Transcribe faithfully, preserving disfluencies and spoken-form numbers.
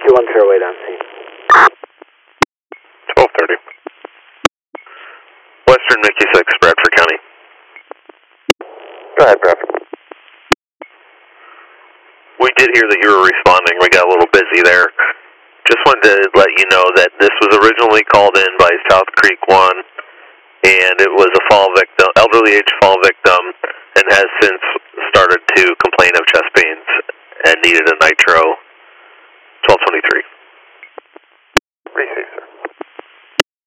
Rescue one Fairway down scene. twelve thirty. Western Mickey six, Bradford County. Go ahead, Bradford. We did hear that you were responding. We got a little busy there. Just wanted to let you know that this was originally called in by South Creek one, and it was a fall victim, elderly age fall victim, and has since started to complain of chest pains and needed a nitro. twelve twenty-three. Appreciate